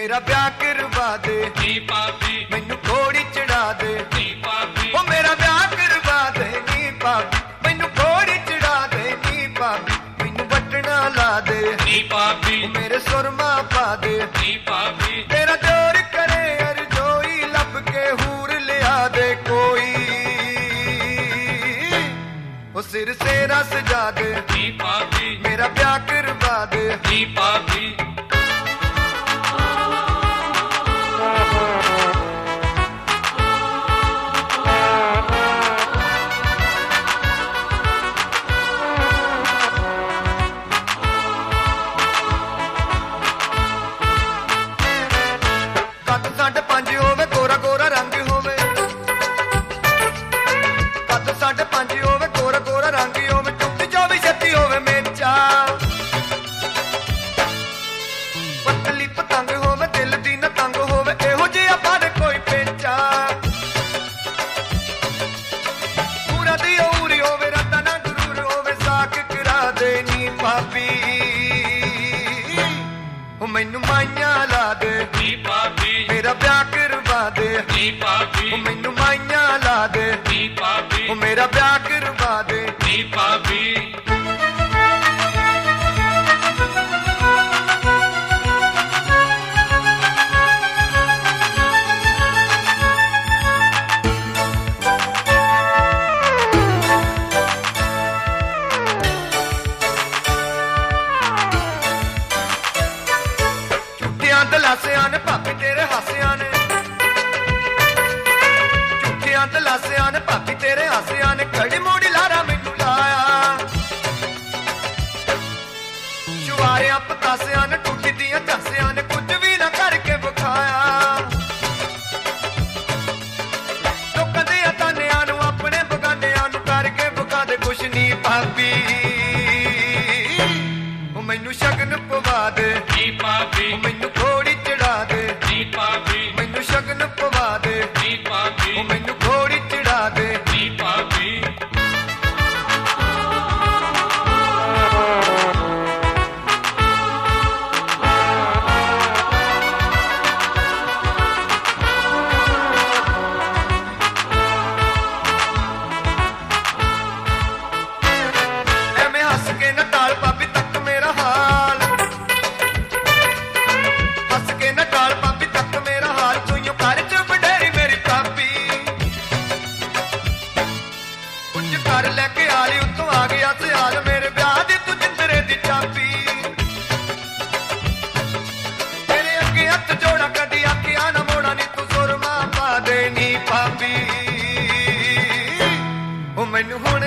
मेरा ब्याह करवा दे नी भाभी, मैनू घोड़ी चढ़ा दे नी भाभी, ओ मेरा ब्याह करवा दे नी भाभी, मैनू घोड़ी चढ़ा दे नी भाभी, मैनू बटना ला दे नी भाभी, मेरे सुरमा पा दे नी भाभी, तेरा जोर करे अर्जोई लब के हूर लिया दे कोई, ओ सिर से रस जा दे नी भाभी, मेरा ब्याह करवा दे नी भाभी। कद 5.5 होवे गोरा गोरा रंग होवे, कद 5.5 होवे गोरा गोरा रंग होवे, टुट 24 होवे मेचा, पतली पतंग होवे दिल दी न तंग होवे, एहो जिहा पर कोई पेचा, पूरा दी उरी होवे रता ना गुरूर होवे, साक करा दे नी भाभी, ओ मैनू माइया ला दे नी भाभी, मेरा ब्याह करवा दे नी भाभी, ओ मैनू माइया ला दे नी भाभी, ओ मेरा ब्याह करवा दे नी भाभी। दलासिया ने भाभी तेरे हासिया ने, झूठिया दलासिया ने भाभी तेरे हासिया ने, घड़ी मोड़ी लारा मैनू लाया, चुवारिया पतासिया ने टूटी दिया झांसिया ने, कुछ भी ना करके विखाया, लोकां दे तानिया नू अपने बगानिया नू करके विखा दे कुछ नी भाभी, ओ मैनू शगन पवा दे नी भाभी, ओ मैनू घोड़ी चढ़ा दे नी भाभी, मैनू शगन पवा दे नी भाभी, ओ मैनू घोड़ी चढ़ा दे नी भाभी। एवें हस के न टाल भाभी तक मेरा हाल, हस के न टाल भाभी तक मेरा हाल, तू यूं कर च वडेरी मेरी भाभी, कुछ कर लेके आली उत्तों आ गया सियाल, मेरे ब्याह दी तू जिंदरे दी चाबी, तेरे अगे हथ जोड़ा कदी आखिया ना मोड़ा नी, तू सुरमा पा दे नी भाभी, ओ मैनू हुण